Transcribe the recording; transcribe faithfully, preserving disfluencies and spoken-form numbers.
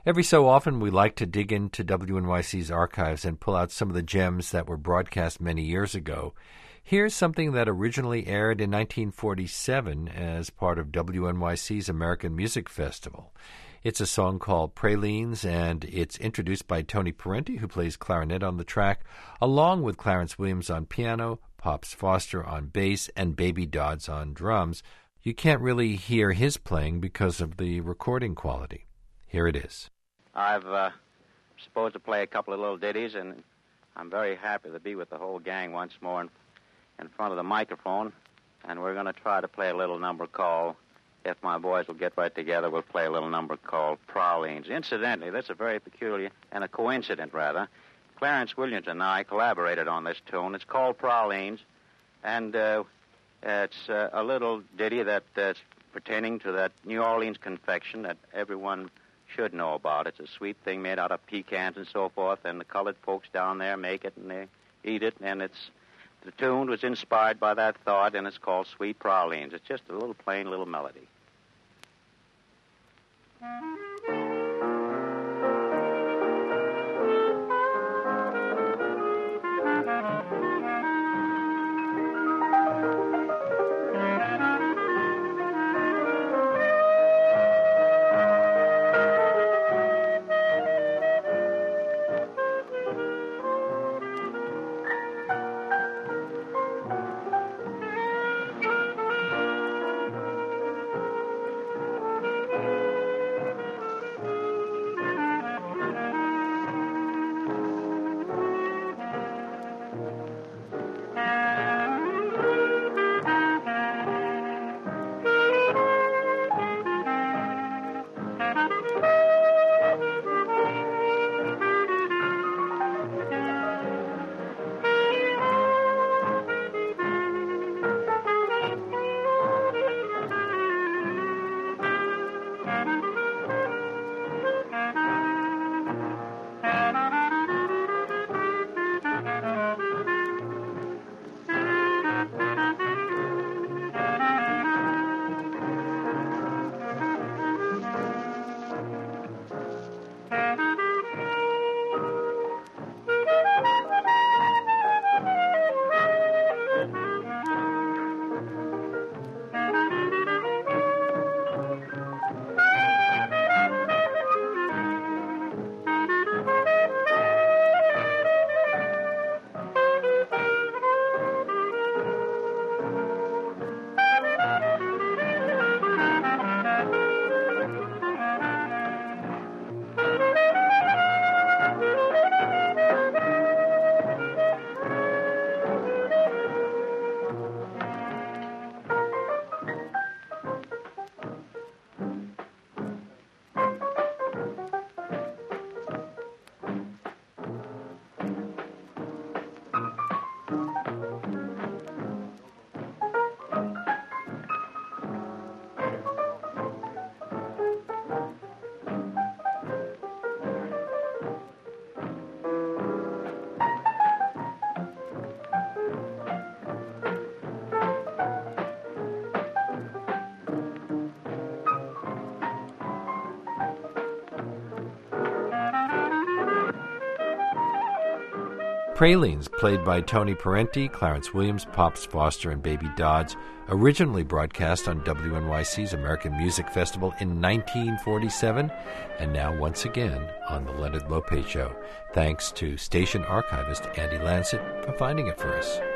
Every so often, we like to dig into W N Y C's archives and pull out some of the gems that were broadcast many years ago. Here's something that originally aired in nineteen forty-seven as part of W N Y C's American Music Festival. It's a song called Pralines, and it's introduced by Tony Parenti, who plays clarinet on the track, along with Clarence Williams on piano, Pops Foster on bass, and Baby Dodds on drums. You can't really hear his playing because of the recording quality. Here it is. I've uh, supposed to play a couple of little ditties, and I'm very happy to be with the whole gang once more in, in front of the microphone. And we're going to try to play a little number called, if my boys will get right together, we'll play a little number called Pralines. Incidentally, that's a very peculiar, and a coincident rather. Clarence Williams and I collaborated on this tune. It's called Pralines, and uh, it's uh, a little ditty that's uh, pertaining to that New Orleans confection that everyone should know about. It's a sweet thing made out of pecans and so forth, and the colored folks down there make it and they eat it, and it's the tune was inspired by that thought, and it's called Sweet Pralines. It's just a little plain little melody. Pralines, played by Tony Parenti, Clarence Williams, Pops Foster, and Baby Dodds, originally broadcast on W N Y C's American Music Festival in nineteen forty-seven, and now once again on The Leonard Lopez Show. Thanks to station archivist Andy Lancet for finding it for us.